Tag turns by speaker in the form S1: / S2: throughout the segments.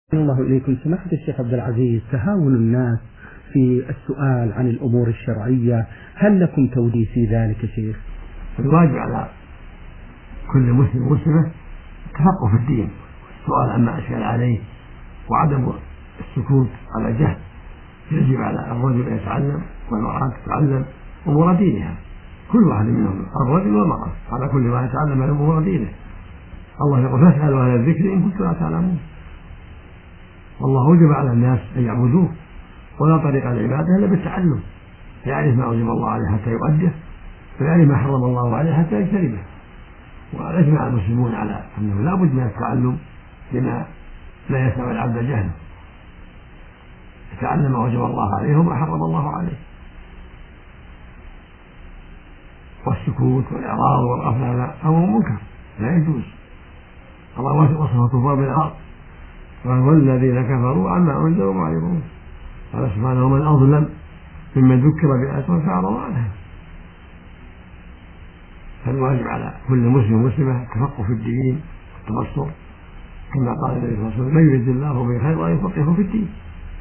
S1: الله إليكم سماحة الشيخ عبد العزيز، تهاون الناس في السؤال عن الأمور الشرعية، هل لكم توديع في ذلك يا شيخ؟
S2: الواجب على كل مسلم ومسلمة التفقه في الدين، السؤال عما أشكل عليه وعدم السكوت على جهل. يجب على الرجل أن يتعلم والمرأة تتعلم أمور دينها، كل واحد منهم الرجل والمرأة على كل واحد يتعلم أمور دينه. الله يقول فاسألوا أهل الذكر إن كنتم لا تعلمون. والله وجب على الناس أن يعبدوه، ولا طريق العبادة إلا بالتعلم، يعرف ما أوجب الله عليه حتى يؤديه، ويعرف ما حرم الله عليه حتى يجتنبه. وأجمع المسلمون على أنه لا بد من التعلم لما لا يسع العبد جهله، يتعلم ما أوجب الله عليه وما حرم الله عليه. والسكوت والإعراض والغفلة هذا أمر منكر لا يجوز. الله وصف الكفار بالعرض، والذين كفروا عما أنذروا معرضون. قال سبحانه ومن أظلم ممن ذكر بآيات فأعرض عنها. فالواجب على كل مسلم ومسلمة التفقه في الدين والتبصر، كما قال النبي صلى الله عليه وسلم من يرد الله به خيرا يفقهه في الدين.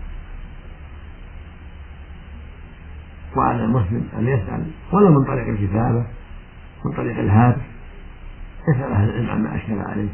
S2: وعلى المسلم أن يسأل ولا من طريق الكتابة، من طريق الهاتف، يسأل أهل العلم عما أشكل عليه،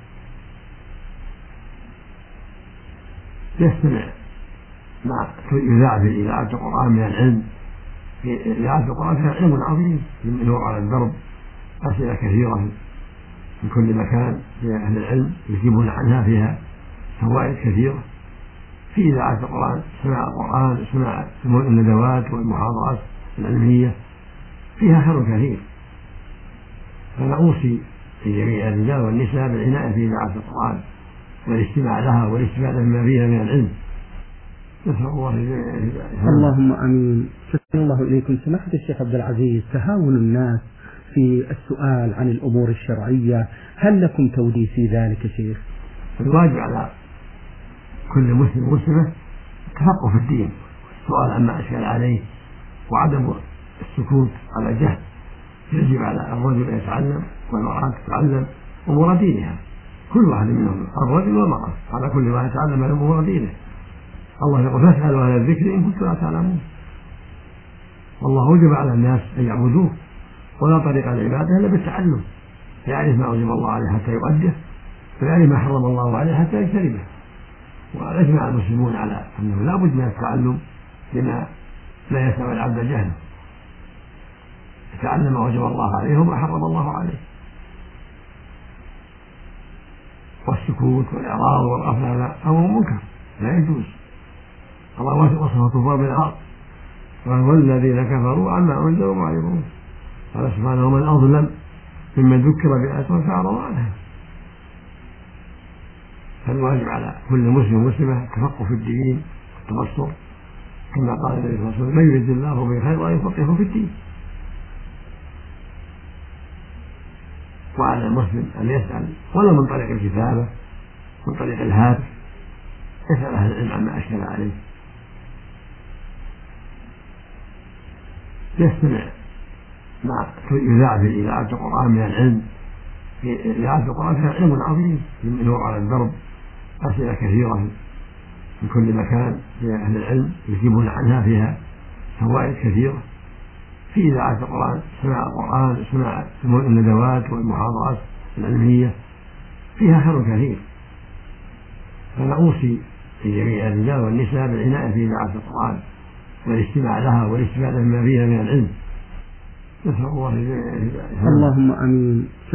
S2: يستمع مع يذاع في إذاعة القرآن من العلم. في إذاعة القرآن فيها علم عظيم ينور على الدرب، أسئلة كثيرة من كل مكان في أهل العلم يجيبون عنها، فيها فوائد كثيرة. في إذاعة القرآن سماع القرآن، سماع الندوات والمحاضرات العلمية، فيها خير كثير. فأنا أوصي لجميع الرجال والنساء بالعناية في إذاعة القرآن والاستماع لها والاستفادة مما فيها من العلم. نسأل الله
S1: اللهم آمين. شكرا الله إليكم سماحة الشيخ عبد العزيز، تهاون الناس في السؤال عن الأمور الشرعية، هل لكم توديع في ذلك يا شيخ؟
S2: الواجب على كل مسلم ومسلمة التفقه في الدين، السؤال عما أشكل عليه وعدم السكوت على جهل. يجب على الرجل أن يتعلم والمرأة تتعلم أمور دينها، كل واحد منهم الرجل والمرأة على كل واحد يتعلم أمور دينه. الله يقول فاسألوا أهل الذكر إن كنتم لا تعلمون. والله وجب على الناس أن يعبدوه، ولا طريق العبادة إلا بالتعلم، يعرف ما أوجب الله عليه حتى يؤديه، ويعرف ما حرم الله عليه حتى يجتنبه. وأجمع المسلمون على أنه لا بد من التعلم لما لا يسع العبد جهله، يتعلم ما أوجب الله عليه وما حرم الله عليه. والسكوت والإعراض والغفلة هذا أمر منكر لا يجوز. الله وصف الكفار بالعرض، والذين كفروا عما أنذروا معرضون. قال سبحانه ومن أظلم ممن ذكر بآيات فأعرض عنها. فالواجب على كل مسلم ومسلمة التفقه في الدين والتبصر، كما قال النبي صلى الله عليه وسلم من يرد الله به خيرا يفقهه في الدين. وعلى المسلم أن يسأل ولا من طريق الكتابة، من طريق الهاتف، يسأل أهل العلم عما أشكل عليه، يستمع مع يذاع في إذاعة القرآن من العلم. في إذاعة القرآن فيها علم عظيم ينور على الدرب، أسئلة كثيرة من كل مكان في أهل العلم يجيبون عنها، فيها فوائد كثيرة. في إذاعة القرآن سماع القرآن، سماع الندوات والمحاضرات العلمية، فيها خير كثير. فأنا أوصي لجميع الرجال والنساء بالعناية في إذاعة القرآن والاستماع لها والاستفادة مما فيها من العلم. نسأل الله
S1: اللهم آمين.